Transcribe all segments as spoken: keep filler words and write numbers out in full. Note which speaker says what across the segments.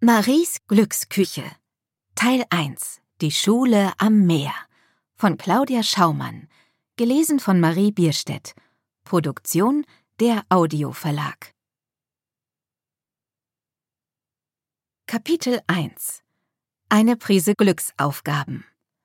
Speaker 1: Maries Glücksküche Teil eins Die Schule am Meer von Claudia Schaumann, gelesen von Marie Bierstedt. Produktion der Audio-Verlag. Kapitel eins Eine Prise Glücksaufgaben.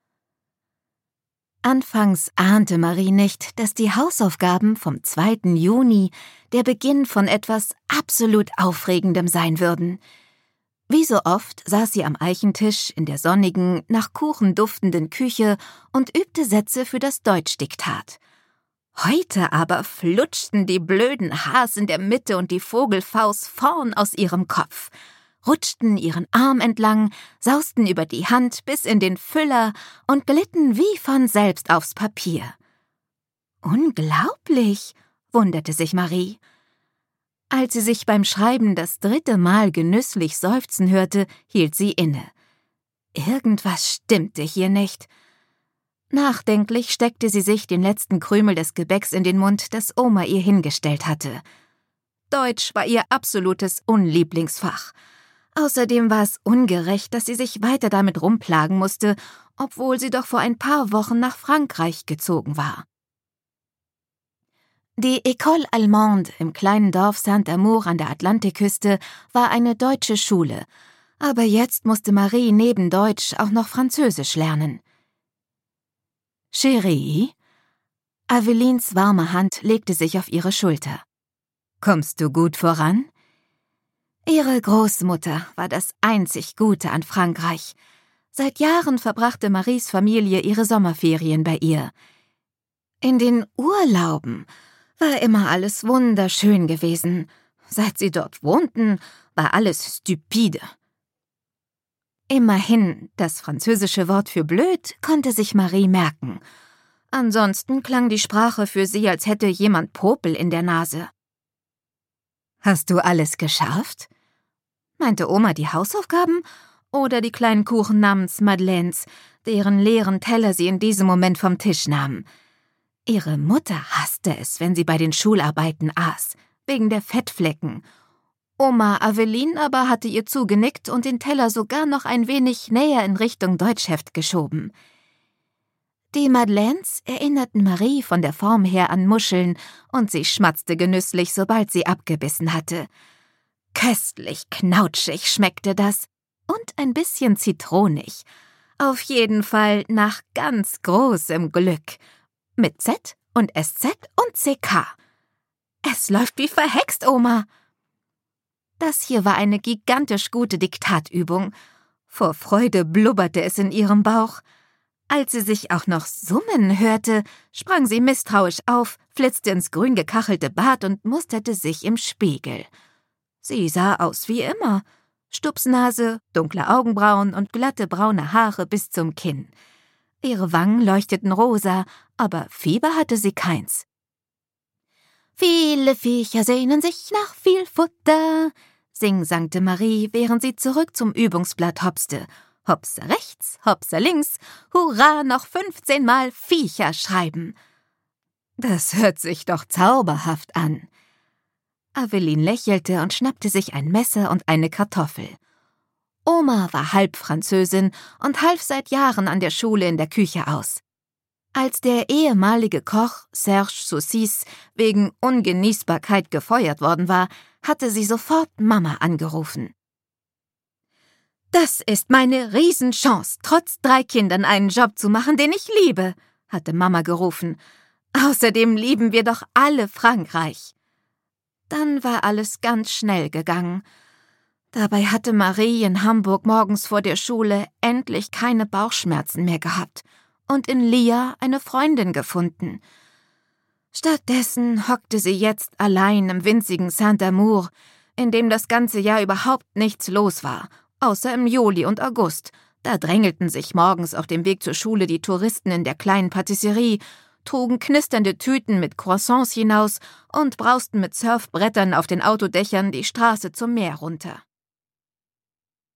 Speaker 1: Anfangs ahnte Marie nicht, dass die Hausaufgaben vom zweiten Juni der Beginn von etwas absolut Aufregendem sein würden. Wie so oft saß sie am Eichentisch in der sonnigen, nach Kuchen duftenden Küche und übte Sätze für das Deutschdiktat. Heute aber flutschten die blöden H's in der Mitte und die Vogelfaust vorn aus ihrem Kopf, rutschten ihren Arm entlang, sausten über die Hand bis in den Füller und glitten wie von selbst aufs Papier. »Unglaublich«, wunderte sich Marie. Als sie sich beim Schreiben das dritte Mal genüsslich seufzen hörte, hielt sie inne. Irgendwas stimmte hier nicht. Nachdenklich steckte sie sich den letzten Krümel des Gebäcks in den Mund, das Oma ihr hingestellt hatte. Deutsch war ihr absolutes Unlieblingsfach. Außerdem war es ungerecht, dass sie sich weiter damit rumplagen musste, obwohl sie doch vor ein paar Wochen nach Frankreich gezogen war. Die École Allemande im kleinen Dorf Saint-Amour an der Atlantikküste war eine deutsche Schule, aber jetzt musste Marie neben Deutsch auch noch Französisch lernen. »Chérie?« Avelines warme Hand legte sich auf ihre Schulter. »Kommst du gut voran?« Ihre Großmutter war das einzig Gute an Frankreich. Seit Jahren verbrachte Maries Familie ihre Sommerferien bei ihr. In den Urlauben war immer alles wunderschön gewesen. Seit sie dort wohnten, war alles stupide. Immerhin, das französische Wort für blöd konnte sich Marie merken. Ansonsten klang die Sprache für sie, als hätte jemand Popel in der Nase. »Hast du alles geschafft?« Meinte Oma die Hausaufgaben oder die kleinen Kuchen namens Madeleines, deren leeren Teller sie in diesem Moment vom Tisch nahm? Ihre Mutter hasste es, wenn sie bei den Schularbeiten aß, wegen der Fettflecken. Oma Aveline aber hatte ihr zugenickt und den Teller sogar noch ein wenig näher in Richtung Deutschheft geschoben. Die Madeleines erinnerten Marie von der Form her an Muscheln und sie schmatzte genüsslich, sobald sie abgebissen hatte. Köstlich knautschig schmeckte das und ein bisschen zitronig. Auf jeden Fall nach ganz großem Glück. Mit Z und S Z und C K. Es läuft wie verhext, Oma. Das hier war eine gigantisch gute Diktatübung. Vor Freude blubberte es in ihrem Bauch. Als sie sich auch noch summen hörte, sprang sie misstrauisch auf, flitzte ins grün gekachelte Bad und musterte sich im Spiegel. Sie sah aus wie immer. Stupsnase, dunkle Augenbrauen und glatte braune Haare bis zum Kinn. Ihre Wangen leuchteten rosa, aber Fieber hatte sie keins. »Viele Viecher sehnen sich nach viel Futter«, singsangte Marie, während sie zurück zum Übungsblatt hopste. Hopsa rechts, hopsa links, hurra, noch fünfzehnmal Viecher schreiben. Das hört sich doch zauberhaft an. Aveline lächelte und schnappte sich ein Messer und eine Kartoffel. Oma war halb Französin und half seit Jahren an der Schule in der Küche aus. Als der ehemalige Koch Serge Saucisse wegen Ungenießbarkeit gefeuert worden war, hatte sie sofort Mama angerufen. »Das ist meine Riesenchance, trotz drei Kindern einen Job zu machen, den ich liebe«, hatte Mama gerufen. »Außerdem lieben wir doch alle Frankreich.« Dann war alles ganz schnell gegangen. Dabei hatte Marie in Hamburg morgens vor der Schule endlich keine Bauchschmerzen mehr gehabt und in Lia eine Freundin gefunden. Stattdessen hockte sie jetzt allein im winzigen Saint-Amour, in dem das ganze Jahr überhaupt nichts los war, außer im Juli und August. Da drängelten sich morgens auf dem Weg zur Schule die Touristen in der kleinen Patisserie, trugen knisternde Tüten mit Croissants hinaus und brausten mit Surfbrettern auf den Autodächern die Straße zum Meer runter.